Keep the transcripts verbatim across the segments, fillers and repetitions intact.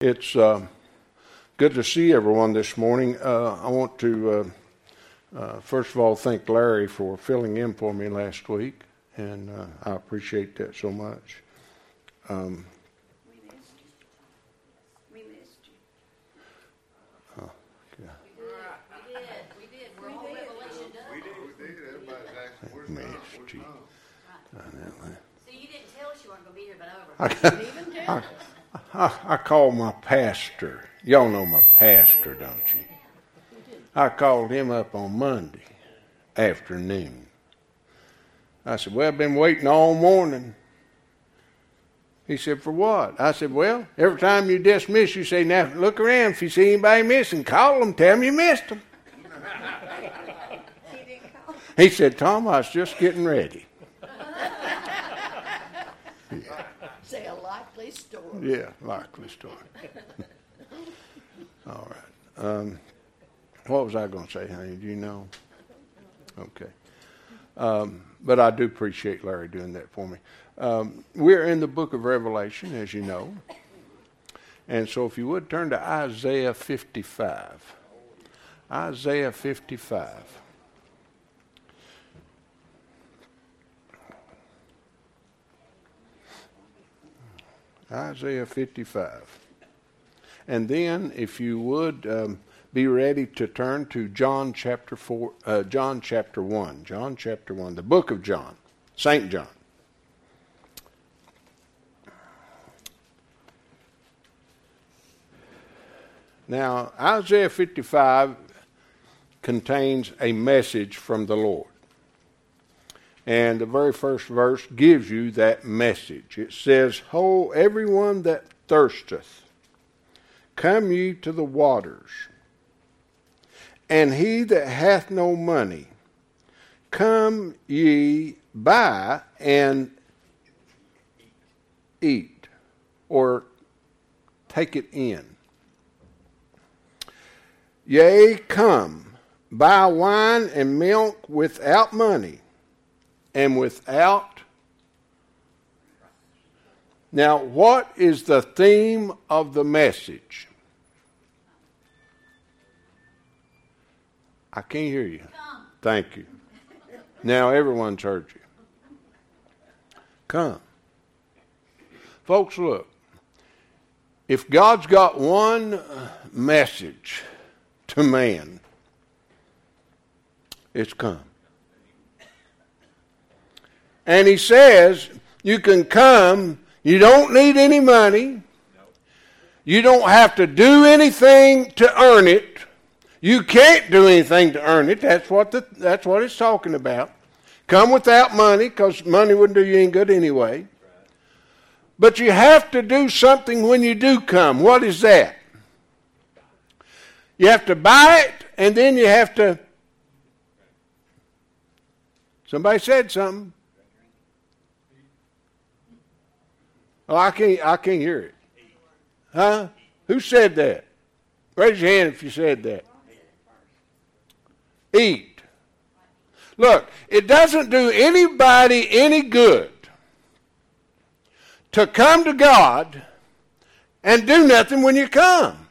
It's uh, good to see everyone this morning. Uh, I want to, uh, uh, first of all, thank Larry for filling in for me last week, and uh, I appreciate that so much. Um, we missed you. We missed you. Oh, yeah. We did. We did. We did. We're all Revelation done. We did. We did. Everybody's asking, where's Tom? Where's Tom? Right. So you didn't tell us you weren't going to be here, but over. You didn't even tell us. I, I called my pastor. Y'all know my pastor, don't you? I called him up on Monday afternoon. I said, well, I've been waiting all morning. He said, for what? I said, well, every time you dismiss, you say, now look around. If you see anybody missing, call them, tell them you missed them. He didn't call. He said, Tom, I was just getting ready. Say a likely story. Yeah, likely story. All right. Um, what was I going to say, honey? Do you know? Okay. Um, but I do appreciate Larry doing that for me. Um, we're in the book of Revelation, as you know. And so if you would turn to Isaiah fifty-five. Isaiah fifty-five. Isaiah fifty-five. And then, if you would, um, be ready to turn to John chapter four, uh, John chapter one. John chapter one, the book of John, Saint John. Now, Isaiah fifty-five contains a message from the Lord. And the very first verse gives you that message. It says, ho, everyone that thirsteth, come ye to the waters. And he that hath no money, come ye buy and eat, or take it in. Yea, come, buy wine and milk without money, and without. Now, what is the theme of the message? I can't hear you. Come. Thank you. Now everyone's heard you. Come. Folks, look. If God's got one message to man, it's come. And he says, you can come, you don't need any money, you don't have to do anything to earn it, you can't do anything to earn it, that's what the, that's what it's talking about. Come without money, because money wouldn't do you any good anyway. But you have to do something when you do come. What is that? You have to buy it, and then you have to, somebody said something. Oh, I can't, I can't hear it. Huh? Who said that? Raise your hand if you said that. Eat. Look, it doesn't do anybody any good to come to God and do nothing when you come.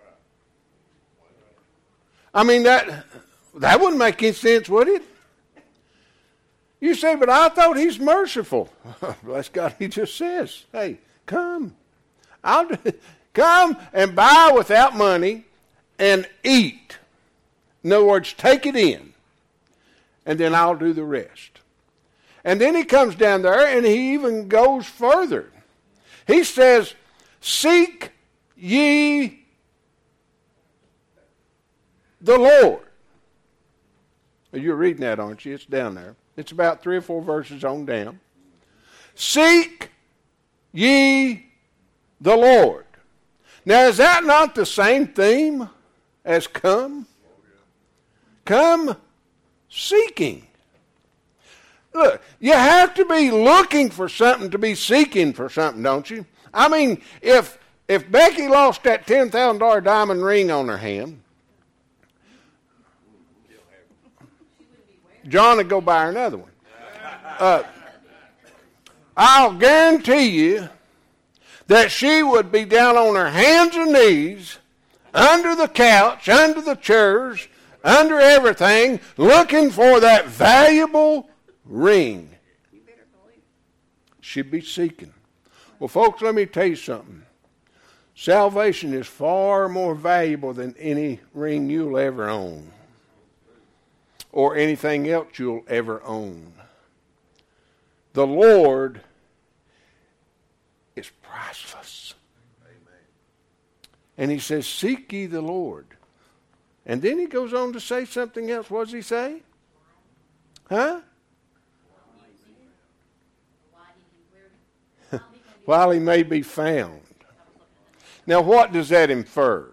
I mean, that that wouldn't make any sense, would it? You say, but I thought he's merciful. Bless God, he just says, hey, come. I'll come and buy without money and eat. In other words, take it in. And then I'll do the rest. And then he comes down there and he even goes further. He says, seek ye the Lord. You're reading that, aren't you? It's down there. It's about three or four verses on down. Seek ye the Lord. Now, is that not the same theme as come? Come seeking. Look, you have to be looking for something to be seeking for something, don't you? I mean, if if Becky lost that ten thousand dollars diamond ring on her hand, John would go buy her another one. Uh, I'll guarantee you that she would be down on her hands and knees, under the couch, under the chairs, under everything, looking for that valuable ring. She'd be seeking. Well, folks, let me tell you something. Salvation is far more valuable than any ring you'll ever own or anything else you'll ever own. The Lord is priceless. Amen. And he says, seek ye the Lord. And then he goes on to say something else. What does he say? Huh? While he may be found. Now, what does that infer?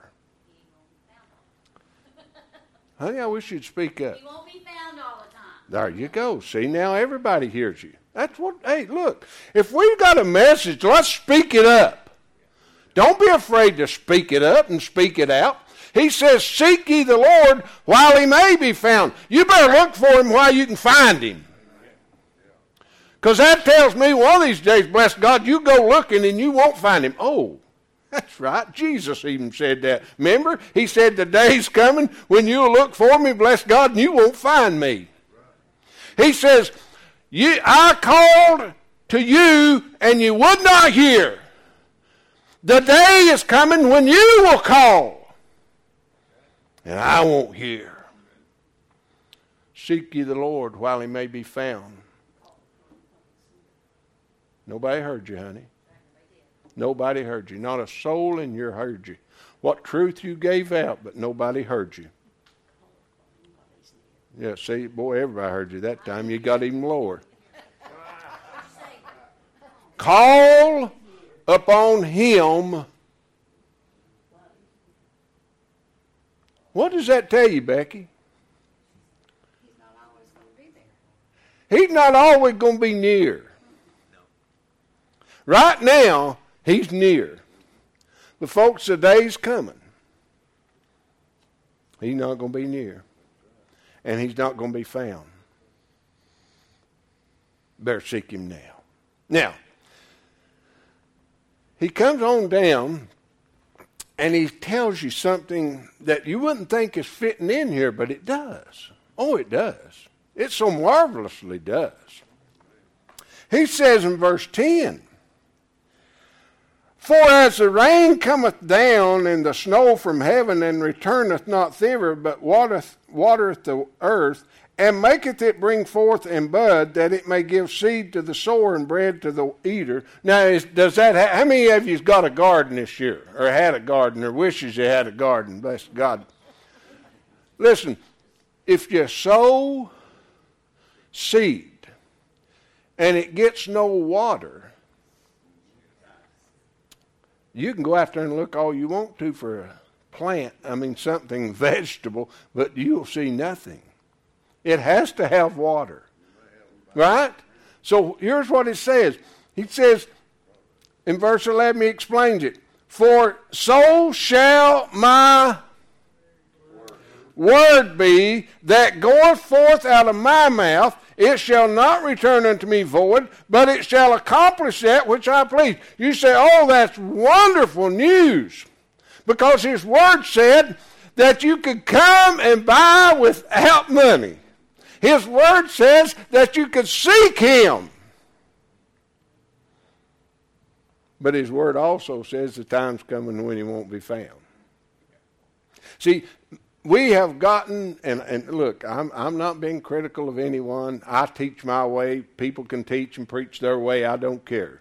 Honey, I wish you'd speak up. He won't be found all the time. There you go. See, now everybody hears you. That's what, hey, look, if we've got a message, let's speak it up. Don't be afraid to speak it up and speak it out. He says, seek ye the Lord while he may be found. You better look for him while you can find him. Because that tells me one of these days, bless God, you go looking and you won't find him. Oh, that's right. Jesus even said that. Remember? He said, the day's coming when you'll look for me, bless God, and you won't find me. He says, you, I called to you and you would not hear. The day is coming when you will call and I won't hear. Seek ye the Lord while he may be found. Nobody heard you, honey. Nobody heard you. Not a soul in here heard you. What truth you gave out, but nobody heard you. Yeah, see, boy, everybody heard you that time. You got even lower. Call upon him. What does that tell you, Becky? He's not always going to be there. He's not always going to be near. Right now, he's near. But folks, the day's coming. He's not going to be near. And he's not going to be found. Better seek him now. Now, he comes on down and he tells you something that you wouldn't think is fitting in here, but it does. Oh, it does. It so marvelously does. He says in verse ten, for as the rain cometh down and the snow from heaven, and returneth not thither, but watereth, watereth the earth, and maketh it bring forth and bud, that it may give seed to the sower and bread to the eater. Now, is, does that ha- how many of you's got a garden this year, or had a garden, or wishes you had a garden? Bless God. Listen, if you sow seed and it gets no water, you can go out there and look all you want to for a plant, I mean something vegetable, but you'll see nothing. It has to have water. Right? So here's what it says. He says, in verse eleven, he explains it. For so shall my word be that goeth forth out of my mouth. It shall not return unto me void, but it shall accomplish that which I please. You say, oh, that's wonderful news. Because his word said that you could come and buy without money. His word says that you could seek him. But his word also says the time's coming when he won't be found. See, we have gotten, and, and look, I'm, I'm not being critical of anyone. I teach my way. People can teach and preach their way. I don't care.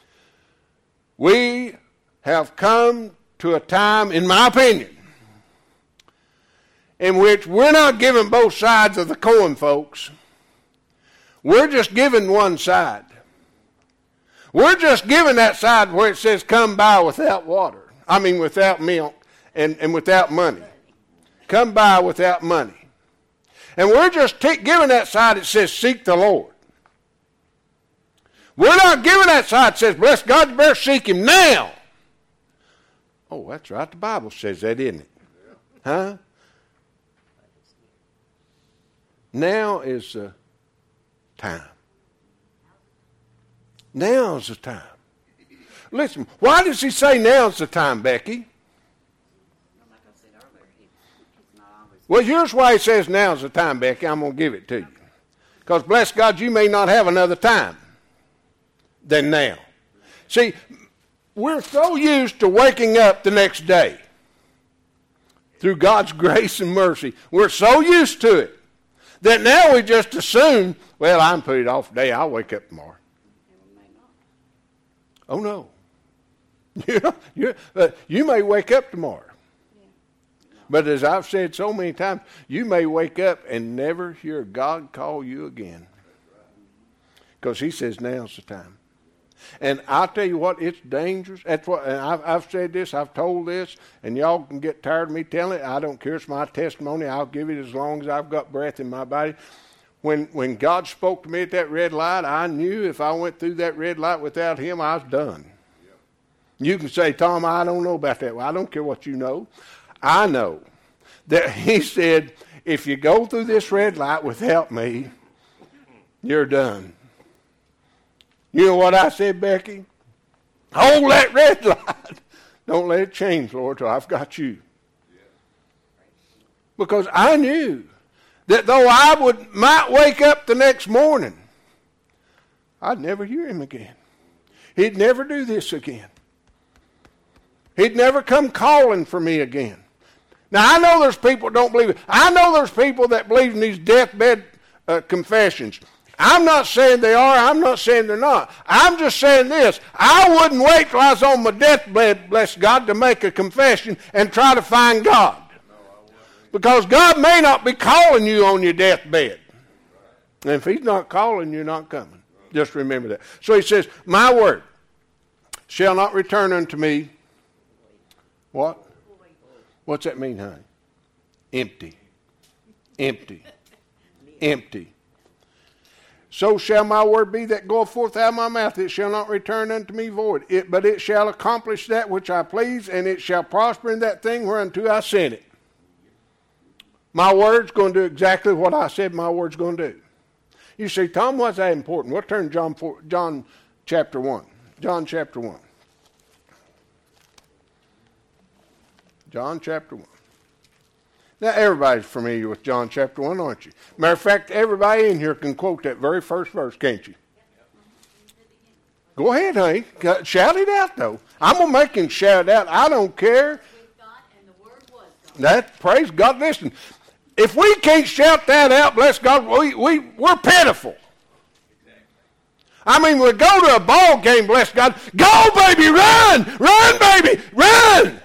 We have come to a time, in my opinion, in which we're not giving both sides of the coin, folks. We're just giving one side. We're just giving that side where it says come by without water. I mean without milk and, and without money. Come by without money. And we're just t- giving that side that says seek the Lord. We're not giving that side that says bless God, you better seek him now. Oh, that's right. The Bible says that, isn't it? Huh? Now is the time. Now is the time. Listen, why does he say now's the time, Becky? Like I said earlier, he, he's not always. Well, here's why he says now's the time, Becky. I'm going to give it to you. Because, bless God, you may not have another time than now. See, we're so used to waking up the next day through God's grace and mercy. We're so used to it that now we just assume, well, I'm put it off today. I'll wake up tomorrow. Oh, no. You know, you, uh, you may wake up tomorrow. But as I've said so many times, you may wake up and never hear God call you again. Because he says now's the time. And I'll tell you what, it's dangerous. That's what, and I've, I've said this, I've told this, and y'all can get tired of me telling it. I don't care. It's my testimony. I'll give it as long as I've got breath in my body. When when God spoke to me at that red light, I knew if I went through that red light without him, I was done. Yep. You can say, Tom, I don't know about that. Well, I don't care what you know. I know that he said, if you go through this red light without me, you're done. You know what I said, Becky? Hold that red light. Don't let it change, Lord, till I've got you. Because I knew that though I would might wake up the next morning, I'd never hear him again. He'd never do this again. He'd never come calling for me again. Now, I know there's people that don't believe it. I know there's people that believe in these deathbed uh, confessions. I'm not saying they are. I'm not saying they're not. I'm just saying this. I wouldn't wait till I was on my deathbed, bless God, to make a confession and try to find God. Because God may not be calling you on your deathbed. And if he's not calling, you're not coming. Just remember that. So he says, my word shall not return unto me. What? What's that mean, honey? Empty. Empty. Empty. So shall my word be that goeth forth out of my mouth. It shall not return unto me void. It, but it shall accomplish that which I please, and it shall prosper in that thing whereunto I sent it. My word's going to do exactly what I said my word's going to do. You say, Tom, why's that important? We'll turn to John, John chapter one. John chapter one. John chapter one. Now, everybody's familiar with John chapter one, aren't you? Matter of fact, everybody in here can quote that very first verse, can't you? Go ahead, honey. Shout it out, though. I'm going to make him shout it out. I don't care. That, praise God. Listen, if we can't shout that out, bless God, we, we, we're pitiful. I mean, we go to a ball game, bless God. Go, baby, run! Run, baby, run!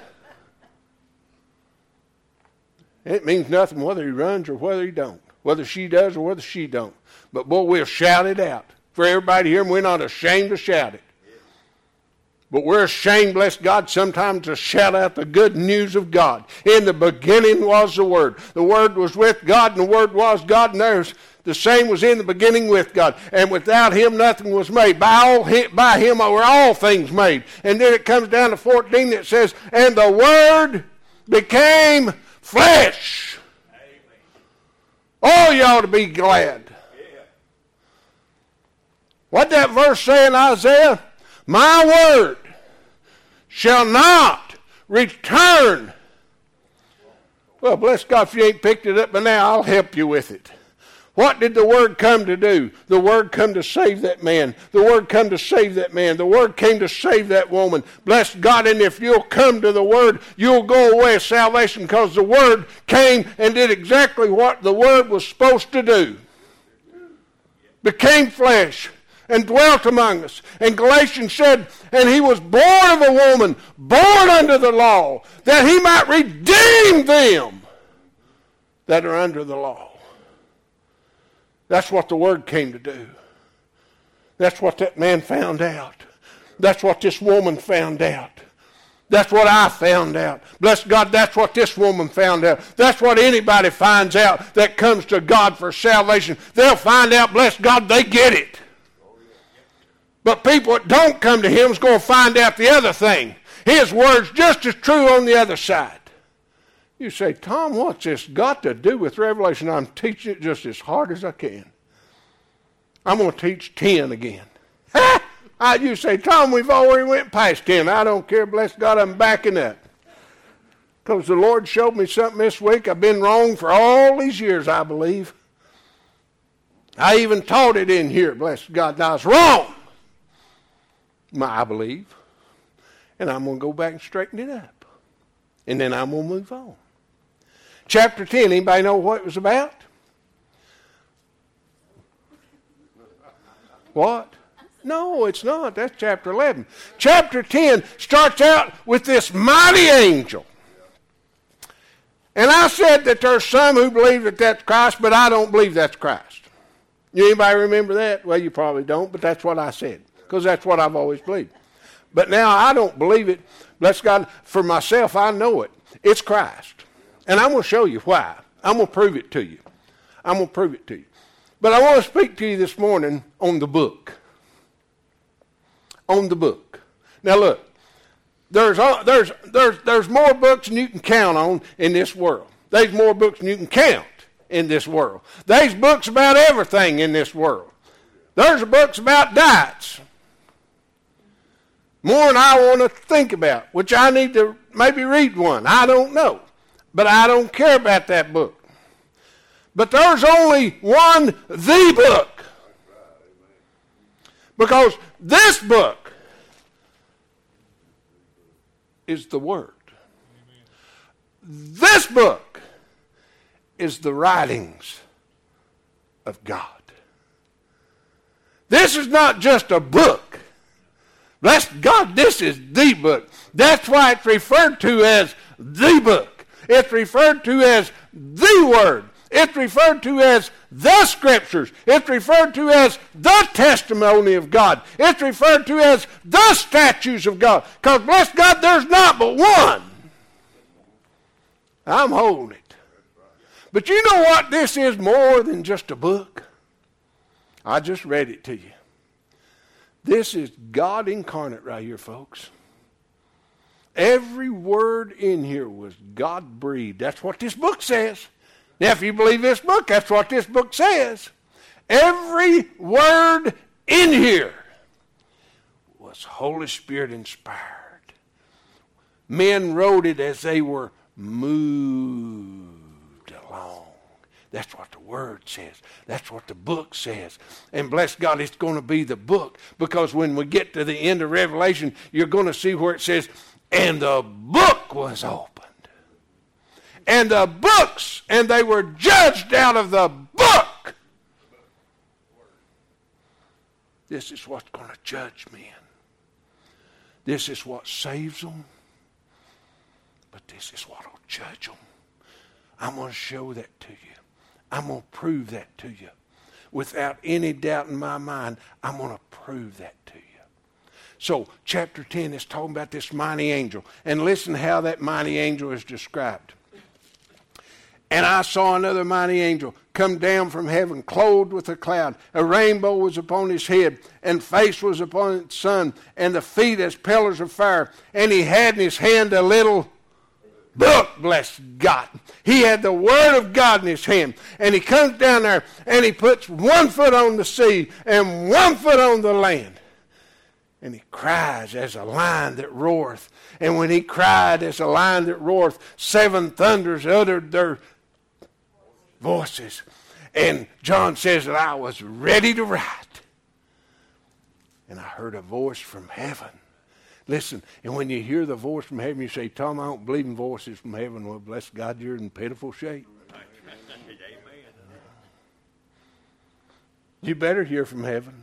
It means nothing whether he runs or whether he don't. Whether she does or whether she don't. But, boy, we'll shout it out. For everybody here, we're not ashamed to shout it. But we're ashamed, bless God, sometimes to shout out the good news of God. In the beginning was the Word. The Word was with God, and the Word was God, and there's the same was in the beginning with God. And without him, nothing was made. By, all, by him were all things made. And then it comes down to fourteen that says, and the Word became flesh. Oh, you ought to be glad. What that verse say in Isaiah? My word shall not return. Well, bless God, if you ain't picked it up by now, I'll help you with it. What did the word come to do? The word come to save that man. The word come to save that man. The word came to save that woman. Bless God, and if you'll come to the word, you'll go away with salvation, because the word came and did exactly what the word was supposed to do. Became flesh and dwelt among us. And Galatians said, and he was born of a woman, born under the law, that he might redeem them that are under the law. That's what the word came to do. That's what that man found out. That's what this woman found out. That's what I found out. Bless God, that's what this woman found out. That's what anybody finds out that comes to God for salvation. They'll find out, bless God, they get it. But people that don't come to him is going to find out the other thing. His word's just as true on the other side. You say, Tom, what's this got to do with Revelation? I'm teaching it just as hard as I can. I'm going to teach ten again. Ha! I, you say, Tom, we've already went past ten. I don't care. Bless God, I'm backing up. Because the Lord showed me something this week. I've been wrong for all these years, I believe. I even taught it in here, bless God. And I was wrong, I believe. And I'm going to go back and straighten it up. And then I'm going to move on. Chapter ten, anybody know what it was about? What? No, it's not. That's chapter eleven. Chapter ten starts out with this mighty angel. And I said that there's some who believe that that's Christ, but I don't believe that's Christ. Anybody remember that? Well, you probably don't, but that's what I said, because that's what I've always believed. But now I don't believe it. Bless God, for myself, I know it. It's Christ. And I'm going to show you why. I'm going to prove it to you. I'm going to prove it to you. But I want to speak to you this morning on the book. On the book. Now look, there's, there's, there's, there's more books than you can count on in this world. There's more books than you can count in this world. There's books about everything in this world. There's books about diets. More than I want to think about, which I need to maybe read one. I don't know. But I don't care about that book. But there's only one, the book. Because this book is the Word. This book is the writings of God. This is not just a book. Bless God, this is the book. That's why it's referred to as the book. It's referred to as the Word. It's referred to as the Scriptures. It's referred to as the testimony of God. It's referred to as the statutes of God. Because, bless God, there's not but one. I'm holding it. But you know what? This is more than just a book. I just read it to you. This is God incarnate right here, folks. Every word in here was God-breathed. That's what this book says. Now, if you believe this book, that's what this book says. Every word in here was Holy Spirit inspired. Men wrote it as they were moved along. That's what the Word says. That's what the book says. And bless God, it's going to be the book. Because when we get to the end of Revelation, you're going to see where it says, and the book was opened. And the books, and they were judged out of the book. This is what's going to judge men. This is what saves them. But this is what will judge them. I'm going to show that to you. I'm going to prove that to you. Without any doubt in my mind, I'm going to prove that to you. So, chapter ten is talking about this mighty angel. And listen how that mighty angel is described. And I saw another mighty angel come down from heaven, clothed with a cloud. A rainbow was upon his head, and face was upon its sun, and the feet as pillars of fire. And he had in his hand a little book, bless God. He had the Word of God in his hand. And he comes down there, and he puts one foot on the sea and one foot on the land. And he cries as a lion that roareth. And when he cried as a lion that roareth, seven thunders uttered their voices. And John says that I was ready to write. And I heard a voice from heaven. Listen, and when you hear the voice from heaven, you say, Tom, I don't believe in voices from heaven. Well, bless God, you're in pitiful shape. You better hear from heaven.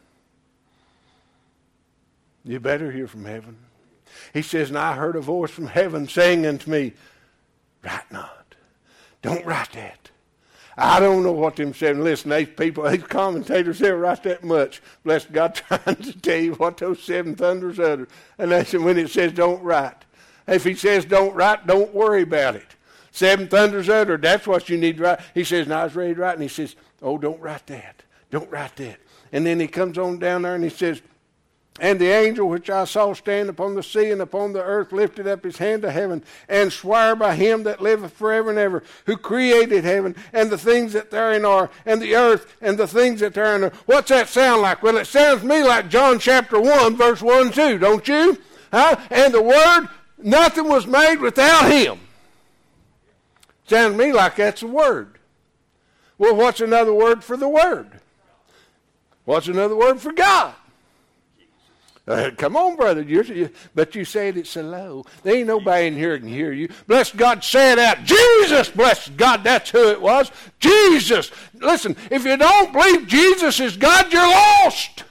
You better hear from heaven. He says, and I heard a voice from heaven saying unto me, write not. Don't write that. I don't know what them said. Listen, these people, these commentators, they write that much. Bless God, trying to tell you what those seven thunders utter. And that's when it says don't write. If he says don't write, don't worry about it. Seven thunders uttered, that's what you need to write. He says, and I was ready to write. And he says, oh, don't write that. Don't write that. And then he comes on down there and he says, And the angel which I saw stand upon the sea and upon the earth lifted up his hand to heaven, and sware by him that liveth forever and ever, who created heaven and the things that therein are, and the earth and the things that therein are. What's that sound like? Well, it sounds to me like John chapter one, verse one and two, don't you? Huh? And the Word, nothing was made without him. Sounds to me like that's the Word. Well, what's another word for the Word? What's another word for God? Uh, come on, brother. You're, you, but you said it so low. There ain't nobody in here can hear you. Bless God, say it out. Jesus, bless God, that's who it was. Jesus. Listen, if you don't believe Jesus is God, you're lost.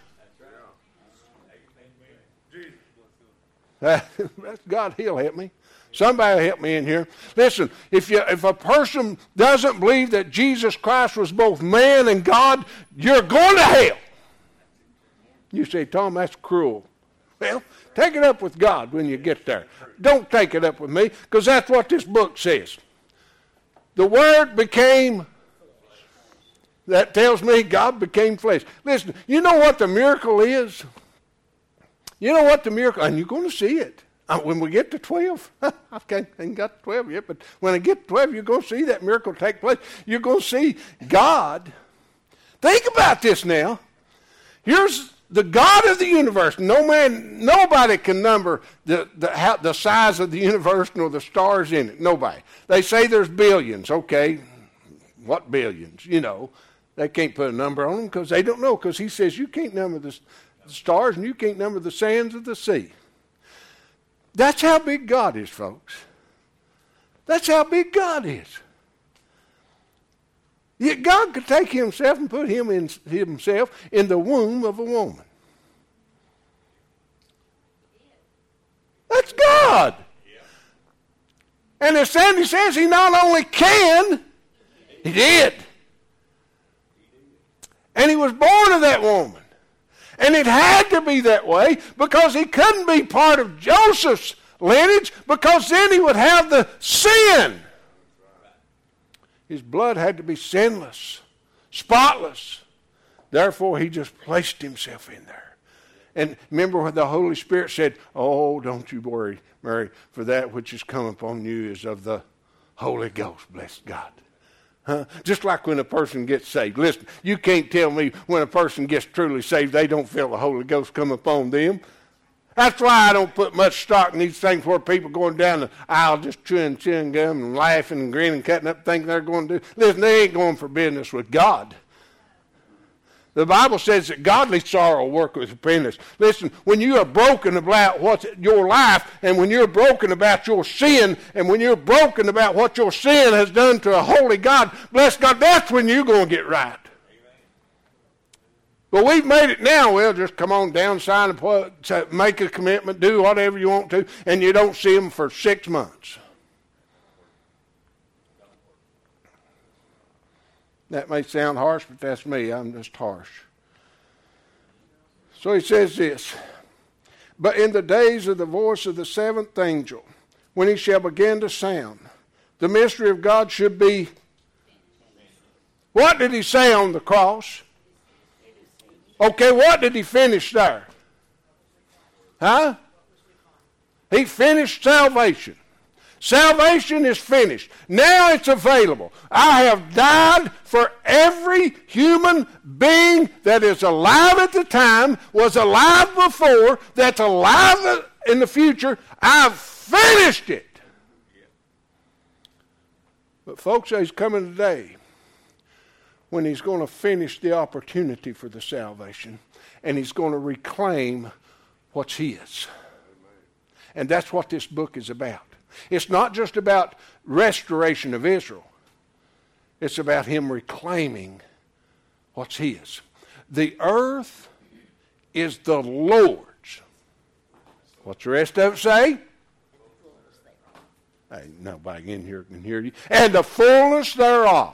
Uh, that's God, he'll help me. Somebody help me in here. Listen, if you if a person doesn't believe that Jesus Christ was both man and God, you're going to hell. You say, Tom, that's cruel. Well, take it up with God when you get there. Don't take it up with me, because that's what this book says. The Word became, that tells me God became flesh. Listen, you know what the miracle is? You know what the miracle, and you're going to see it. Uh, when we get to twelve, I can't, I ain't got to twelve yet, but when I get to twelve, you're going to see that miracle take place. You're going to see God. Think about this now. Here's the God of the universe. No man, nobody can number the, the, how, the size of the universe nor the stars in it. Nobody. They say there's billions. Okay, what billions? You know, they can't put a number on them because they don't know, because he says you can't number the, the stars and you can't number the sands of the sea. That's how big God is, folks. That's how big God is. Yet God could take himself and put him in, himself in the womb of a woman. That's God. And as Sandy says, he not only can, he did. And he was born of that woman. And it had to be that way because he couldn't be part of Joseph's lineage, because then he would have the sin. His blood had to be sinless, spotless. Therefore, he just placed himself in there. And remember when the Holy Spirit said, oh, don't you worry, Mary, for that which is come upon you is of the Holy Ghost, bless God. Huh? Just like when a person gets saved. Listen, you can't tell me when a person gets truly saved, they don't feel the Holy Ghost come upon them. That's why I don't put much stock in these things where people going down the aisle just chewing chewing gum and laughing and grinning, cutting up, thinking they're going to do. Listen, they ain't going for business with God. The Bible says that godly sorrow work with repentance. Listen, when you are broken about what's your life, and when you're broken about your sin, and when you're broken about what your sin has done to a holy God, bless God, that's when you're going to get right. But we've made it now. Well, just come on down, sign a, make a commitment, do whatever you want to, and you don't see them for six months. That may sound harsh, but that's me. I'm just harsh. So he says this, but in the days of the voice of the seventh angel, when he shall begin to sound, the mystery of God should be, what did he say on the cross? Okay, what did he finish there? Huh? He finished salvation. Salvation is finished. Now it's available. I have died for every human being that is alive at the time, was alive before, that's alive in the future. I've finished it. But folks, he's coming today when he's going to finish the opportunity for the salvation, and he's going to reclaim what's his. And that's what this book is about. It's not just about restoration of Israel. It's about him reclaiming what's his. The earth is the Lord's. What's the rest of it say? Ain't nobody in here can hear you. And the fullness thereof.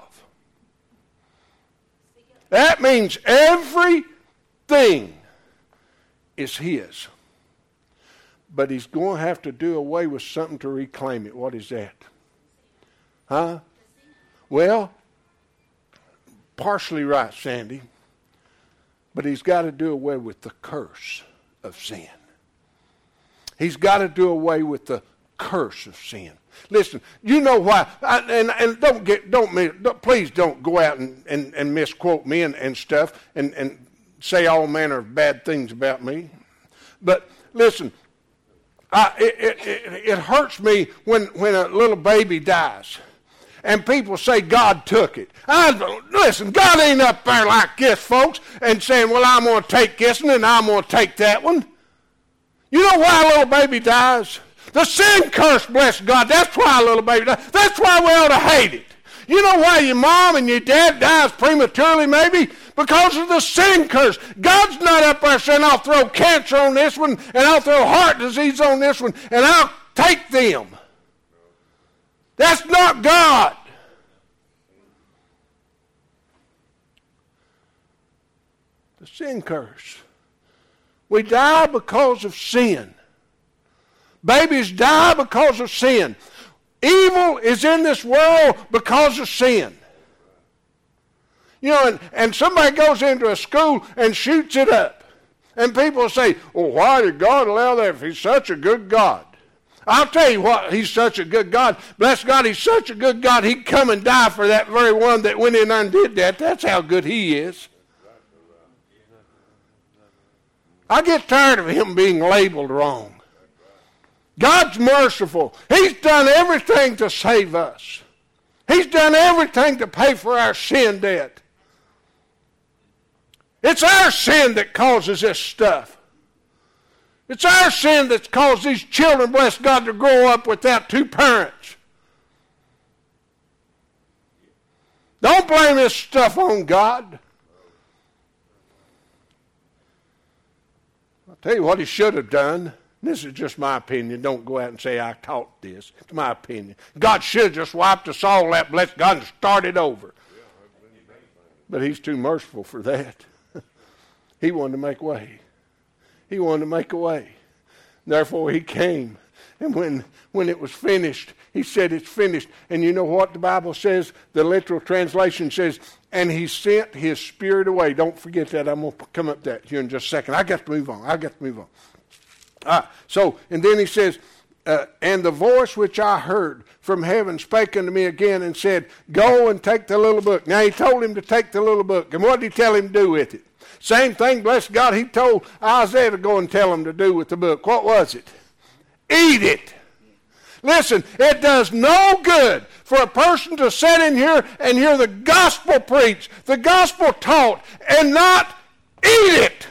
That means everything is his. But he's going to have to do away with something to reclaim it. What is that? Huh? Well, partially right, Sandy. But he's got to do away with the curse of sin. He's got to do away with the curse of sin. Listen, you know why, I, and, and don't get, don't, don't, please don't go out and, and, and misquote me and, and stuff and, and say all manner of bad things about me. But listen, I, it, it, it hurts me when, when a little baby dies and people say God took it. I, listen, God ain't up there like this, folks, and saying, well, I'm going to take this one and I'm going to take that one. You know why a little baby dies? The sin curse, bless God. That's why a little baby dies. That's why we ought to hate it. You know why your mom and your dad dies prematurely, maybe? Because of the sin curse. God's not up there saying, I'll throw cancer on this one, and I'll throw heart disease on this one, and I'll take them. That's not God. The sin curse. We die because of sin. Babies die because of sin. Evil is in this world because of sin. You know, and, and somebody goes into a school and shoots it up. And people say, well, why did God allow that if he's such a good God? I'll tell you what, he's such a good God. Bless God, he's such a good God, he'd come and die for that very one that went in and did that. That's how good he is. I get tired of him being labeled wrong. God's merciful. He's done everything to save us. He's done everything to pay for our sin debt. It's our sin that causes this stuff. It's our sin that's caused these children, bless God, to grow up without two parents. Don't blame this stuff on God. I'll tell you what he should have done. This is just my opinion. Don't go out and say I taught this. It's my opinion. God should have just wiped us all that, bless God, and started over. But he's too merciful for that. He wanted to make a way. He wanted to make a way. Therefore he came. And when, when it was finished, he said it's finished. And you know what the Bible says? The literal translation says, and he sent his spirit away. Don't forget that. I'm going to come up to that here in just a second. I got to move on. I got to move on. Ah, so, and then he says, uh, and the voice which I heard from heaven spake unto me again and said, go and take the little book. Now he told him to take the little book. And what did he tell him to do with it? Same thing, bless God, he told Isaiah to go and tell him to do with the book. What was it? Eat it. Listen, it does no good for a person to sit in here and hear the gospel preached, the gospel taught, and not eat it.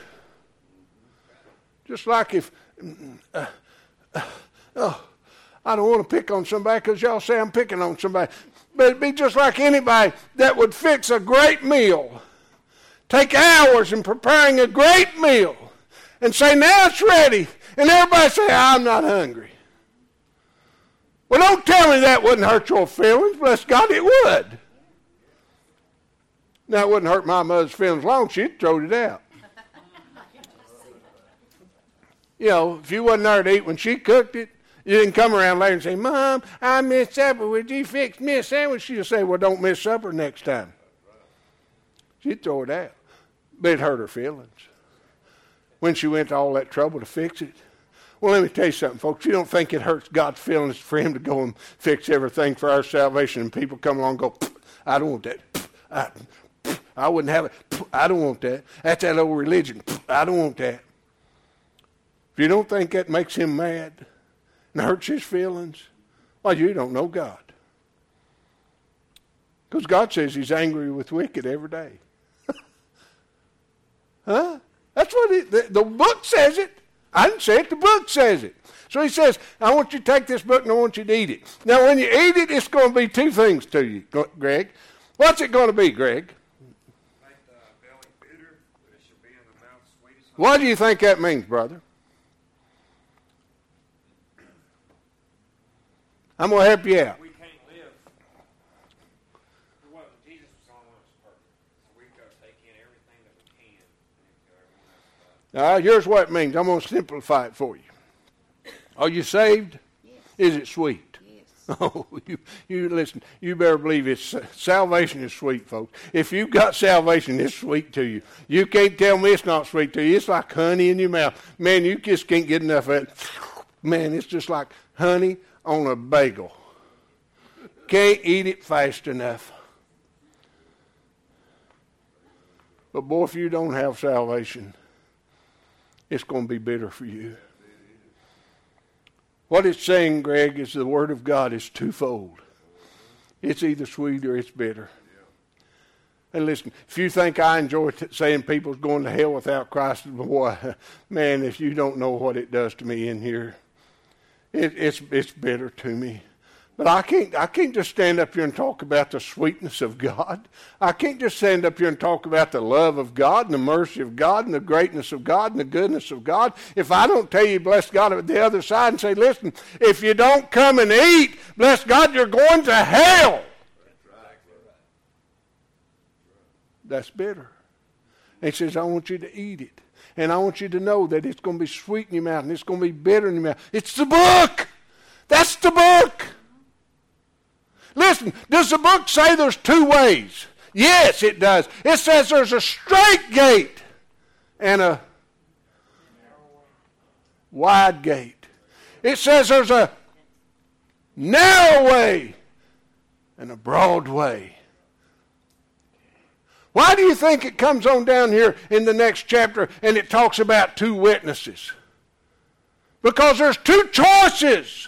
Just like if, uh, uh, oh, I don't want to pick on somebody because y'all say I'm picking on somebody. But it'd be just like anybody that would fix a great meal, take hours in preparing a great meal, and say, now it's ready. And everybody say, I'm not hungry. Well, don't tell me that wouldn't hurt your feelings. Bless God, it would. Now, it wouldn't hurt my mother's feelings long. She'd throw it out. You know, if you wasn't there to eat when she cooked it, you didn't come around later and say, Mom, I missed supper. Would you fix me a sandwich? She'd say, well, don't miss supper next time. She'd throw it out. But it hurt her feelings when she went to all that trouble to fix it. Well, let me tell you something, folks. You don't think it hurts God's feelings for him to go and fix everything for our salvation, and people come along and go, I don't want that. I, I wouldn't have it. I don't want that. That's that old religion. I don't want that. If you don't think that makes him mad and hurts his feelings, well, you don't know God. Because God says he's angry with wicked every day. Huh? That's what it, the, the book says it. I didn't say it, the book says it. So he says, I want you to take this book and I want you to eat it. Now, when you eat it, it's going to be two things to you, Greg. What's it going to be, Greg? Make the belly bitter, but it shall be in the mouth sweet as honey. What do you think that means, brother? I'm going to help you out. We can't live for what Jesus was on us perfect. So we've got to take in everything that we can and go everyone else. All right, here's what it means. I'm going to simplify it for you. Are you saved? Yes. Is it sweet? Yes. Oh, you, you listen, you better believe it's salvation is sweet, folks. If you've got salvation, it's sweet to you. You can't tell me it's not sweet to you. It's like honey in your mouth. Man, you just can't get enough of it. Man, it's just like honey on a bagel. Can't eat it fast enough. But boy, if you don't have salvation, it's going to be bitter for you. What it's saying, Greg, is the Word of God is twofold. It's either sweet or it's bitter. And listen, if you think I enjoy t- saying people's going to hell without Christ, boy, man, if you don't know what it does to me in here, it, it's it's bitter to me. But I can't I can't just stand up here and talk about the sweetness of God. I can't just stand up here and talk about the love of God and the mercy of God and the greatness of God and the goodness of God if I don't tell you, bless God, at the other side and say, listen, if you don't come and eat, bless God, you're going to hell. That's bitter. And he says, I want you to eat it. And I want you to know that it's going to be sweet in your mouth and it's going to be bitter in your mouth. It's the book. That's the book. Listen, does the book say there's two ways? Yes, it does. It says there's a straight gate and a wide gate. It says there's a narrow way and a broad way. Why do you think it comes on down here in the next chapter and it talks about two witnesses? Because there's two choices.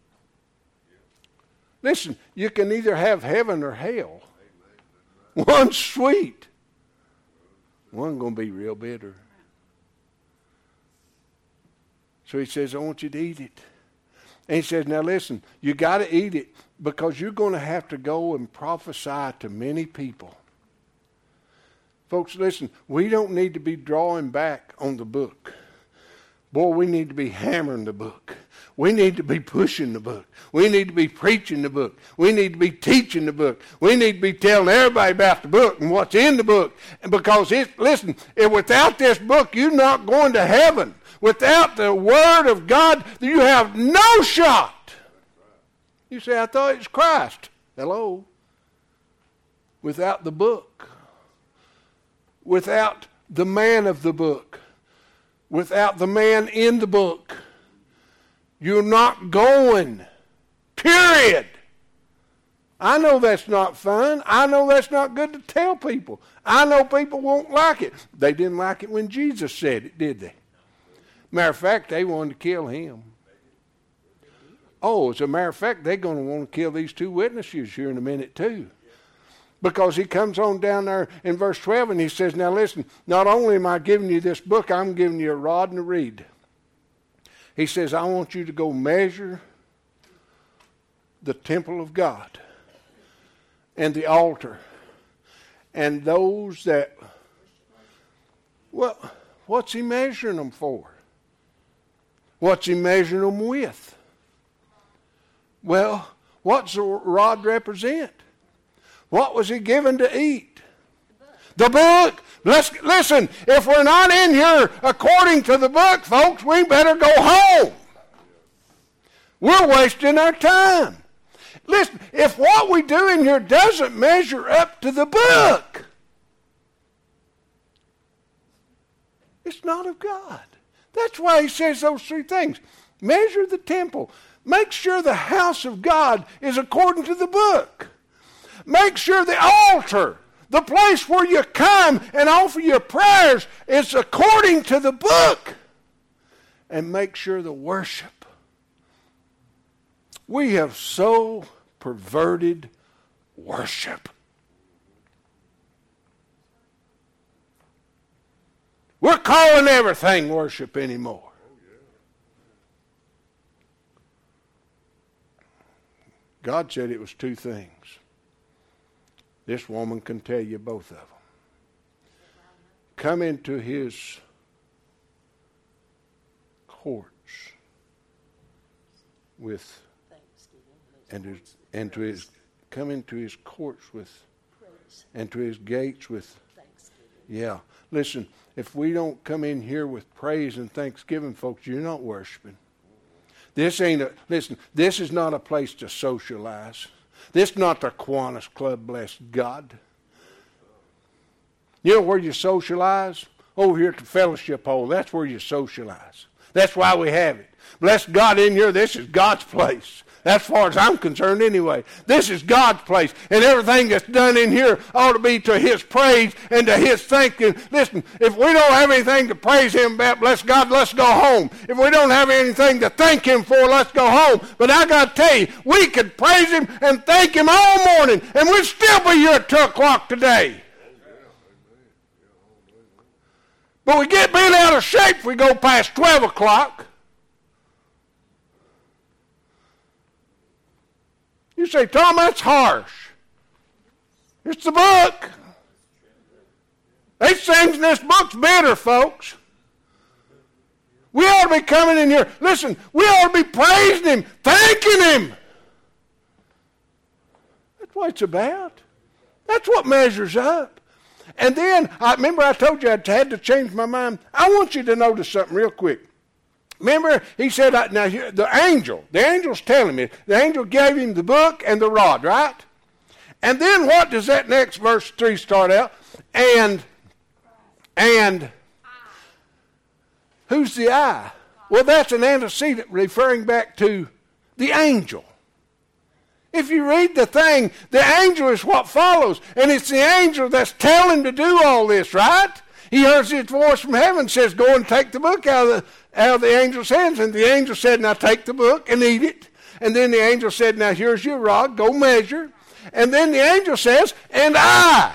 Listen, you can either have heaven or hell. One's sweet. One's going to be real bitter. So he says, I want you to eat it. And he says, now listen, you got to eat it because you're going to have to go and prophesy to many people. Folks, listen, we don't need to be drawing back on the book. Boy, we need to be hammering the book. We need to be pushing the book. We need to be preaching the book. We need to be teaching the book. We need to be telling everybody about the book and what's in the book. And because, it, listen, if without this book, you're not going to heaven. Without the Word of God, you have no shot. You say, I thought it was Christ. Hello. Without the book. Without the man of the book. Without the man in the book. You're not going. Period. I know that's not fun. I know that's not good to tell people. I know people won't like it. They didn't like it when Jesus said it, did they? Matter of fact, they wanted to kill him. Oh, as a matter of fact, they're going to want to kill these two witnesses here in a minute too. Because he comes on down there in verse twelve and he says, now listen, not only am I giving you this book, I'm giving you a rod and a reed. He says, I want you to go measure the temple of God and the altar and those that, well, what's he measuring them for? What's he measuring them with? Well, what's the rod represent? What was he given to eat? The book. Let's, listen, if we're not in here according to the book, folks, we better go home. We're wasting our time. Listen, if what we do in here doesn't measure up to the book, it's not of God. That's why he says those three things. Measure the temple. Make sure the house of God is according to the book. Make sure the altar, the place where you come and offer your prayers, is according to the book. And make sure the worship. We have so perverted worship. We're calling everything worship anymore. God said it was two things. This woman can tell you both of them. Come into his courts with, and, his, and to his, come into his courts with, and to his gates with, yeah. Listen, if we don't come in here with praise and thanksgiving, folks, you're not worshiping. This ain't a, listen, this is not a place to socialize. This is not the Kiwanis Club, bless God. You know where you socialize? Over here at the fellowship hall. That's where you socialize. That's why we have it. Bless God, in here, this is God's place. As far as I'm concerned anyway. This is God's place. And everything that's done in here ought to be to His praise and to His thanking. Listen, if we don't have anything to praise Him about, bless God, let's go home. If we don't have anything to thank Him for, let's go home. But I got to tell you, we could praise Him and thank Him all morning, and we'd still be here at two o'clock today. But we get bent out of shape if we go past twelve o'clock. You say, Tom, that's harsh. It's the book. These things in this book's bitter, folks. We ought to be coming in here. Listen, we ought to be praising Him, thanking Him. That's what it's about. That's what measures up. And then, I remember I told you I had to change my mind. I want you to notice something real quick. Remember, he said, now the angel, the angel's telling me, the angel gave him the book and the rod, right? And then what does that next verse three start out? And, and, who's the I? Well, that's an antecedent referring back to the angel. If you read the thing, the angel is what follows. And it's the angel that's telling him to do all this, right? He hears his voice from heaven, says, go and take the book out of the, out of the angel's hands. And the angel said, now take the book and eat it. And then the angel said, now here's your rod, go measure. And then the angel says, and I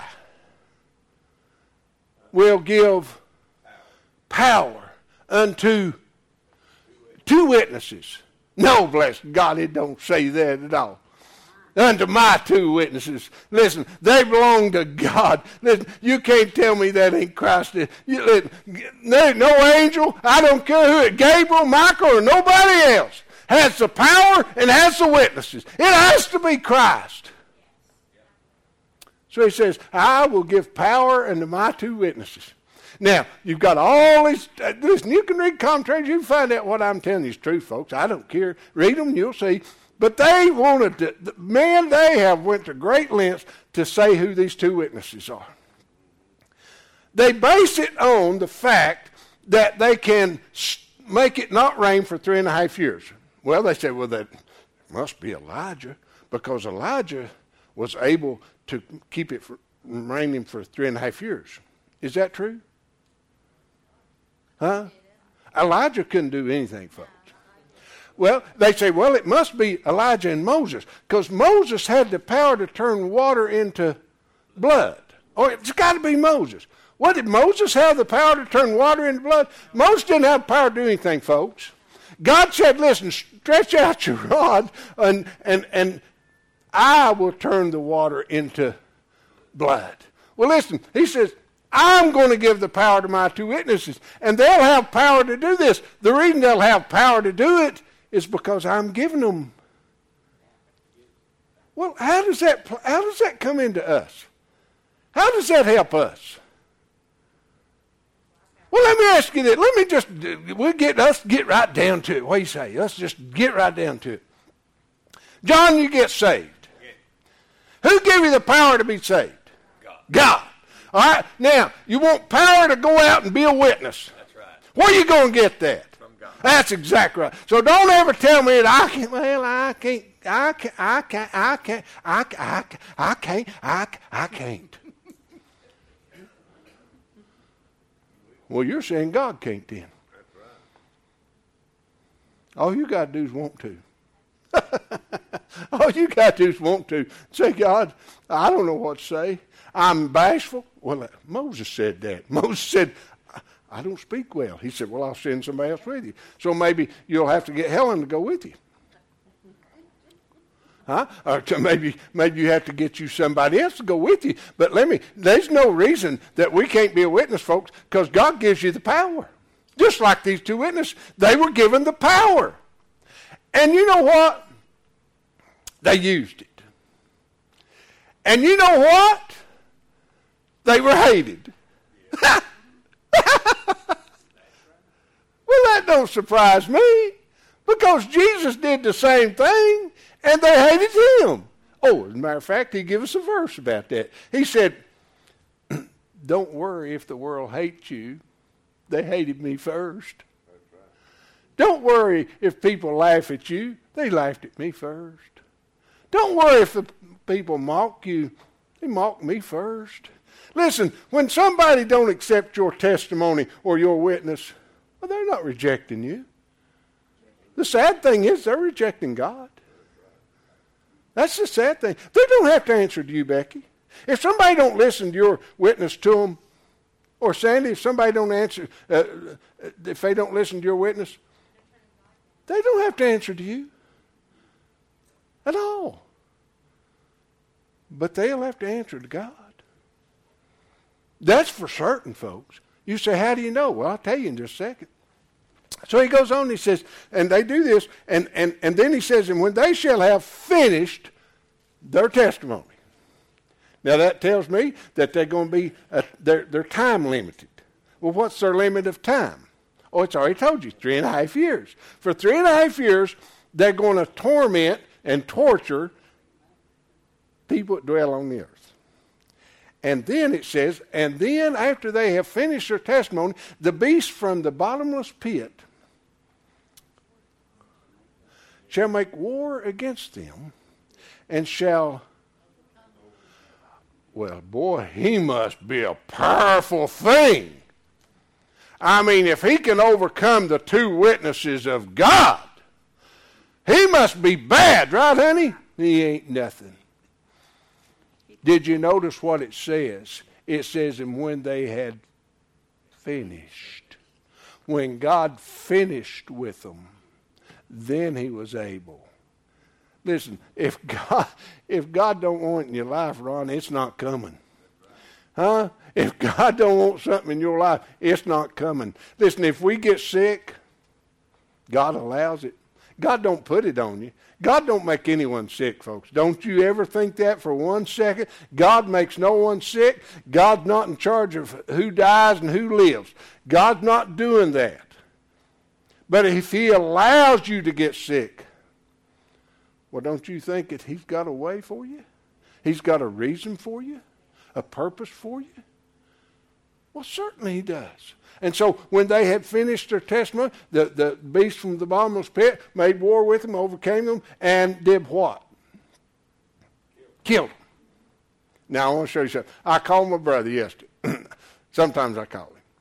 will give power unto two witnesses. No, bless God, it don't say that at all. Unto my two witnesses. Listen, they belong to God. Listen, you can't tell me that ain't Christ. You, listen, there ain't no angel, I don't care who it, Gabriel, Michael, or nobody else, has the power and has the witnesses. It has to be Christ. So he says, I will give power unto my two witnesses. Now, you've got all these, uh, listen, you can read commentaries, you can find out what I'm telling you is true, folks. I don't care. Read them, you'll see. But they wanted to, man, they have went to great lengths to say who these two witnesses are. They base it on the fact that they can make it not rain for three and a half years. Well, they said, well, that must be Elijah, because Elijah was able to keep it for, raining for three and a half years. Is that true? Huh? Elijah couldn't do anything, folks. Well, they say, well, it must be Elijah and Moses, because Moses had the power to turn water into blood. Oh, it's got to be Moses. What, did Moses have the power to turn water into blood? Moses didn't have the power to do anything, folks. God said, listen, stretch out your rod, and, and, and I will turn the water into blood. Well, listen, he says, I'm going to give the power to my two witnesses, and they'll have power to do this. The reason they'll have power to do it is because I'm giving them. Well, how does that how does that come into us? How does that help us? Well, let me ask you this. Let me just we'll get let's get right down to it. What do you say? Let's just get right down to it. John, you get saved. Yeah. Who gave you the power to be saved? God. God. All right. Now, you want power to go out and be a witness. That's right. Where are you going to get that? That's exactly right. So don't ever tell me that I can't. Well, I can't. I can't. I can't. I can't. I can't. I can't. I can't. I can't. Well, you're saying God can't then. That's right. All you got to do is want to. All you got to do is want to. Say, God, I don't know what to say. I'm bashful. Well, Moses said that. Moses said, I don't speak well. He said, well, I'll send somebody else with you. So maybe you'll have to get Helen to go with you. Huh? Or to maybe maybe you have to get you somebody else to go with you. But let me, there's no reason that we can't be a witness, folks, because God gives you the power. Just like these two witnesses, they were given the power. And you know what? They used it. And you know what? They were hated. Well, that don't surprise me, Because Jesus did the same thing, and they hated him. Oh, as a matter of fact, he gave us a verse about that. He said, don't worry if the world hates you. They hated me first. Don't worry if people laugh at you. They laughed at me first. Don't worry if the people mock you. They mocked me first. Listen, when somebody don't accept your testimony or your witness, well, they're not rejecting you. The sad thing is they're rejecting God. That's the sad thing. They don't have to answer to you, Becky. If somebody don't listen to your witness to them, or Sandy, if somebody don't answer, uh, if they don't listen to your witness, they don't have to answer to you at all. But they'll have to answer to God. That's for certain, folks. You say, how do you know? Well, I'll tell you in just a second. So he goes on, he says, and they do this, and, and, and then he says, and when they shall have finished their testimony. Now that tells me that they're going to be, uh, they're, they're time limited. Well, what's their limit of time? Oh, it's already told you, three and a half years. For three and a half years, they're going to torment and torture people that dwell on the earth. And then it says, and then after they have finished their testimony, the beast from the bottomless pit shall make war against them and shall, well, boy, he must be a powerful thing. I mean, if he can overcome the two witnesses of God, he must be bad, right, honey? He ain't nothing. Did you notice what it says? It says, and when they had finished, when God finished with them, then he was able. Listen, if God, if God don't want it in your life, Ron, it's not coming. Huh? If God don't want something in your life, it's not coming. Listen, if we get sick, God allows it. God don't put it on you. God don't make anyone sick, folks. Don't you ever think that for one second. God makes no one sick. God's not in charge of who dies and who lives. God's not doing that. But if he allows you to get sick, well, don't you think that he's got a way for you? He's got a reason for you? A purpose for you? Well, certainly he does. And so when they had finished their testimony, the, the beast from the bottomless pit made war with them, overcame them, and did what? Killed them. Now, I want to show you something. I called my brother yesterday. Sometimes I call him.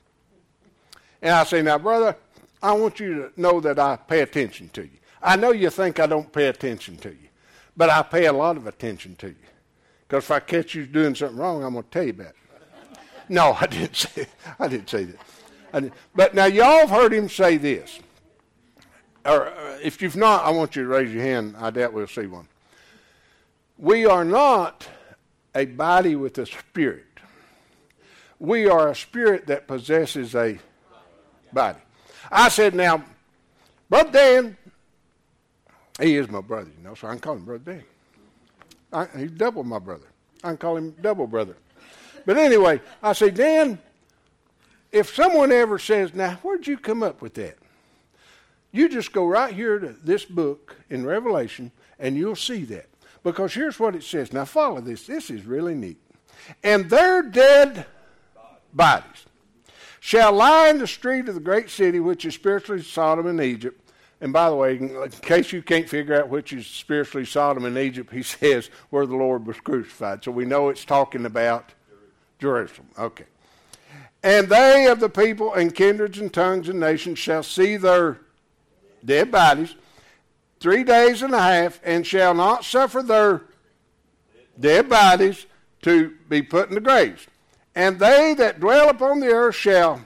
And I say, now, brother, I want you to know that I pay attention to you. I know you think I don't pay attention to you, but I pay a lot of attention to you. Because if I catch you doing something wrong, I'm going to tell you about it. No, I didn't say I didn't say that. I didn't. But now y'all have heard him say this. Or uh, if you've not, I want you to raise your hand. I doubt we'll see one. We are not a body with a spirit. We are a spirit that possesses a body. I said, now, Brother Dan, he is my brother, you know, so I can call him Brother Dan. I, he's double my brother. I can call him double brother. But anyway, I say, Dan, if someone ever says, now, where'd you come up with that? You just go right here to this book in Revelation, and you'll see that. Because here's what it says. Now, follow this. This is really neat. And their dead bodies shall lie in the street of the great city, which is spiritually Sodom and Egypt. And by the way, in case you can't figure out which is spiritually Sodom and Egypt, he says where the Lord was crucified. So we know it's talking about Jerusalem. Okay. And they of the people and kindreds and tongues and nations shall see their dead bodies three days and a half, and shall not suffer their dead bodies to be put in the graves. And they that dwell upon the earth shall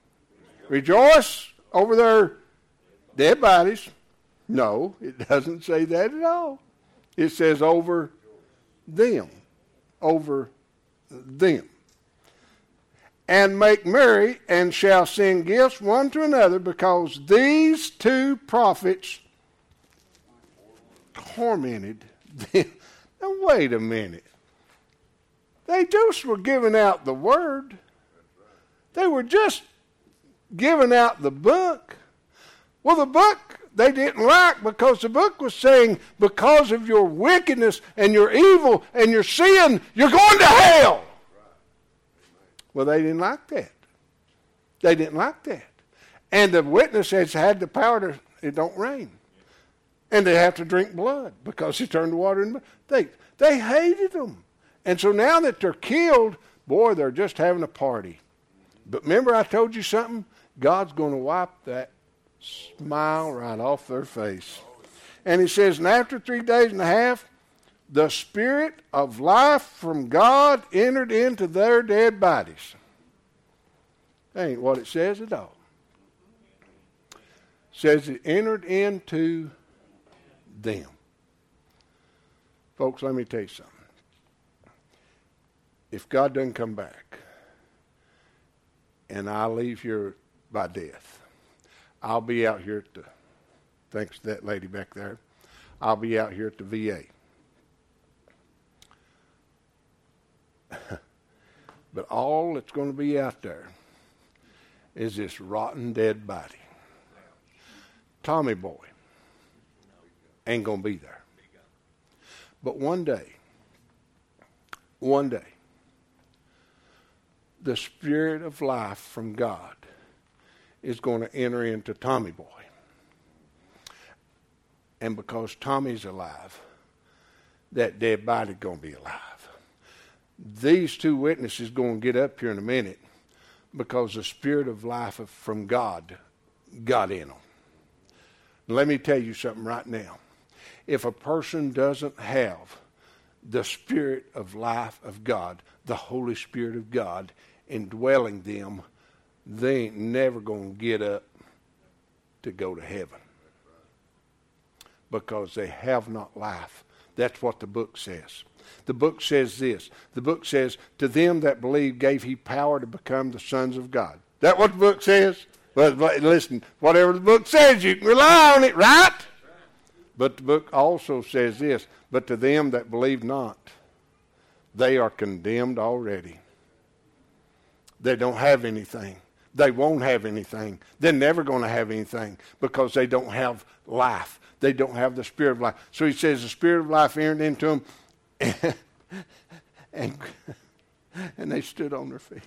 rejoice over their dead bodies. No, it doesn't say that at all. It says over them. Over them. And make merry, and shall send gifts one to another, because these two prophets tormented them. Now, wait a minute. They just were giving out the word. They were just giving out the book. Well, the book they didn't like, because the book was saying, because of your wickedness and your evil and your sin, you're going to hell. Well, they didn't like that. They didn't like that. And the witness has had the power to, it don't rain. And they have to drink blood because he turned the water into blood. They, they hated them. And so now that they're killed, boy, they're just having a party. But remember I told you something? God's going to wipe that smile right off their face. And he says, and after three days and a half, the Spirit of life from God entered into their dead bodies. That ain't what it says at all. It says it entered into them. Folks, let me tell you something. If God doesn't come back and I leave here by death, I'll be out here at the, thanks to that lady back there, I'll be out here at the V A. But all that's going to be out there is this rotten dead body. Tommy boy ain't going to be there. But one day, one day, the Spirit of life from God is going to enter into Tommy boy. And because Tommy's alive, that dead body's going to be alive. These two witnesses going to get up here in a minute because the Spirit of life from God got in them. Let me tell you something right now. If a person doesn't have the Spirit of life of God, the Holy Spirit of God indwelling them, they ain't never going to get up to go to heaven. Because they have not life. That's what the book says. The book says this. The book says, to them that believe gave he power to become the sons of God. That what the book says? But, but listen, whatever the book says, you can rely on it, right? But the book also says this, but to them that believe not, they are condemned already. They don't have anything. They won't have anything. They're never going to have anything because they don't have life. They don't have the Spirit of life. So he says the Spirit of life entered into them, and, and, and they stood on their feet.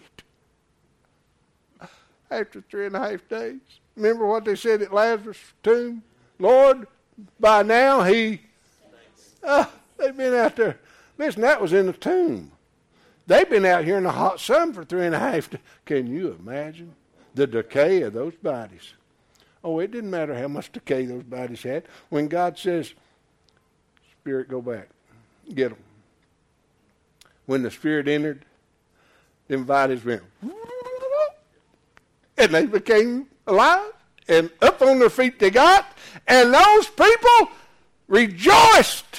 After three and a half days. Remember what they said at Lazarus' tomb? Lord, by now he... Uh, they've been out there. Listen, that was in the tomb. They've been out here in the hot sun for three and a half days. Can you imagine the decay of those bodies? Oh, it didn't matter how much decay those bodies had. When God says, Spirit, go back. Get them. When the Spirit entered, them bodies went, and they became alive, and up on their feet they got, and those people rejoiced.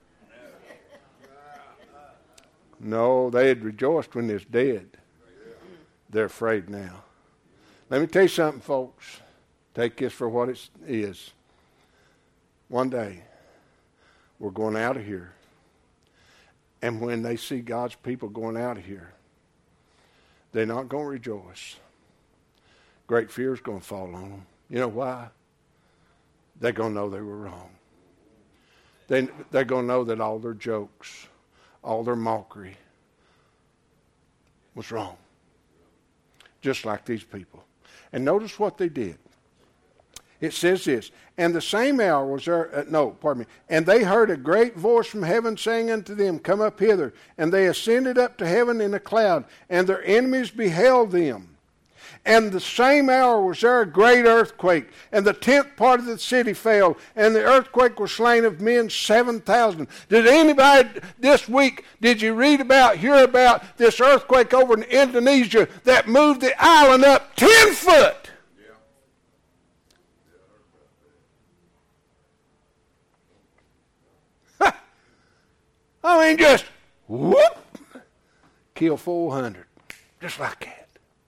No, they had rejoiced when they're dead. They're afraid now. Let me tell you something, folks. Take this for what it is. One day, we're going out of here. And when they see God's people going out of here, they're not going to rejoice. Great fear is going to fall on them. You know why? They're going to know they were wrong. They, they're going to know that all their jokes, all their mockery was wrong. Just like these people. And notice what they did. It says this, and the same hour was there, uh, no, pardon me, and they heard a great voice from heaven saying unto them, come up hither. And they ascended up to heaven in a cloud, and their enemies beheld them. And the same hour was there a great earthquake, and the tenth part of the city fell, and the earthquake was slain of men seven thousand. Did anybody this week, did you read about, hear about this earthquake over in Indonesia that moved the island up ten foot? I mean, just whoop, kill four hundred, just like that.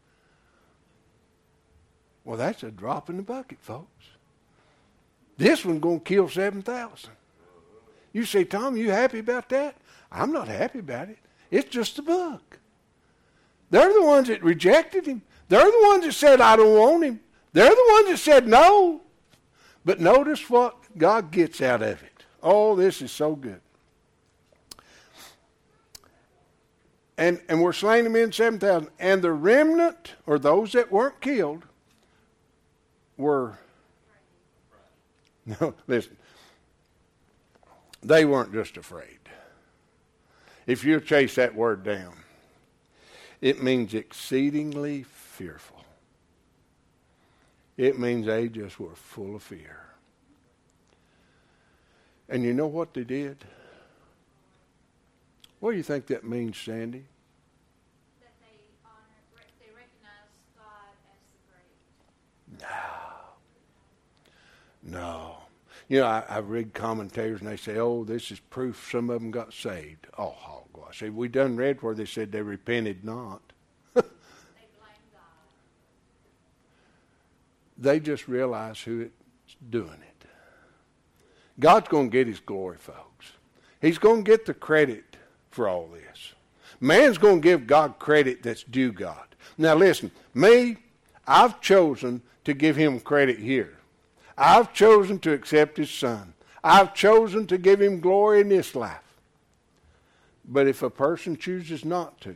Well, that's a drop in the bucket, folks. This one's going to kill seven thousand. You say, Tom, you happy about that? I'm not happy about it. It's just a book. They're the ones that rejected him. They're the ones that said, I don't want him. They're the ones that said no. But notice what God gets out of it. Oh, this is so good. And, and we're slain of men seven thousand. And the remnant, or those that weren't killed, were... No, listen. They weren't just afraid. If you chase that word down, it means exceedingly fearful. It means they just were full of fear. And you know what they did? What do you think that means, Sandy? That they honor, they recognize God as the great. No. No. You know, I, I've read commentators and they say, oh, this is proof some of them got saved. Oh, hogwash. We done read where they said they repented not. They blame God. They just realize who it's doing it. God's going to get his glory, folks. He's going to get the credit for all this. Man's going to give God credit that's due God. Now listen, me, I've chosen to give him credit here. I've chosen to accept his son. I've chosen to give him glory in this life. But if a person chooses not to,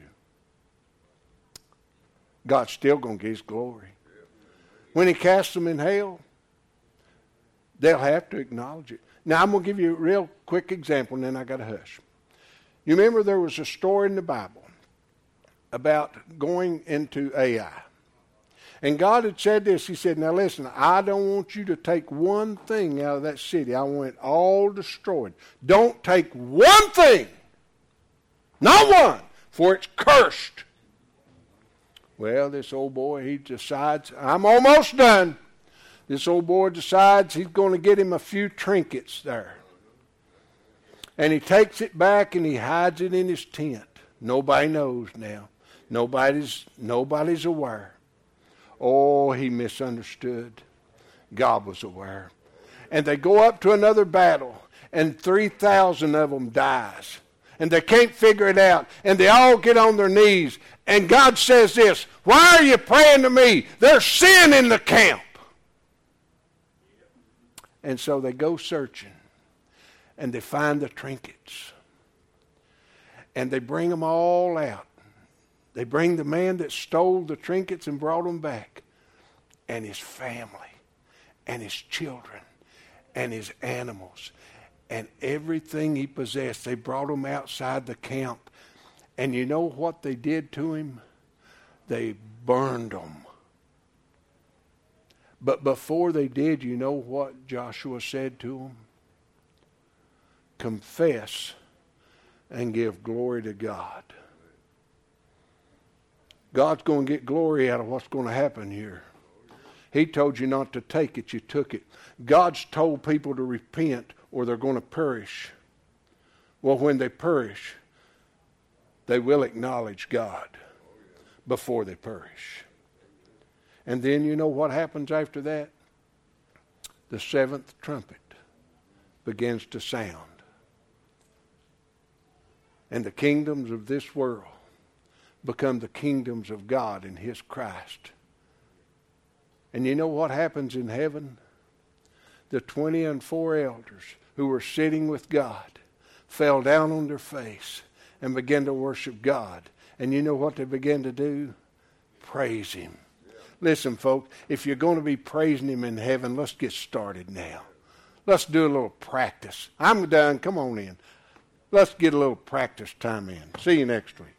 God's still going to get his glory. When he casts them in hell, they'll have to acknowledge it. Now, I'm going to give you a real quick example, and then I got to hush. You remember there was a story in the Bible about going into Ai. And God had said this. He said, now listen, I don't want you to take one thing out of that city. I want it all destroyed. Don't take one thing. Not one. For it's cursed. Well, this old boy, he decides, I'm almost done. This old boy decides he's going to get him a few trinkets there. And he takes it back and he hides it in his tent. Nobody knows now. Nobody's, nobody's aware. Oh, he misunderstood. God was aware. And they go up to another battle, and three thousand of them dies. And they can't figure it out. And they all get on their knees. And God says this, why are you praying to me? There's sin in the camp. And so they go searching. And they find the trinkets. And they bring them all out. They bring the man that stole the trinkets and brought them back. And his family. And his children. And his animals. And everything he possessed. They brought him outside the camp. And you know what they did to him? They burned him. But before they did, you know what Joshua said to them? Confess and give glory to God. God's going to get glory out of what's going to happen here. He told you not to take it, you took it. God's told people to repent or they're going to perish. Well, when they perish, they will acknowledge God before they perish. And then you know what happens after that? The seventh trumpet begins to sound. And the kingdoms of this world become the kingdoms of God in his Christ. And you know what happens in heaven? The twenty and four elders who were sitting with God fell down on their face and began to worship God. And you know what they began to do? Praise him. Listen, folks, if you're going to be praising him in heaven, let's get started now. Let's do a little practice. I'm done. Come on in. Let's get a little practice time in. See you next week.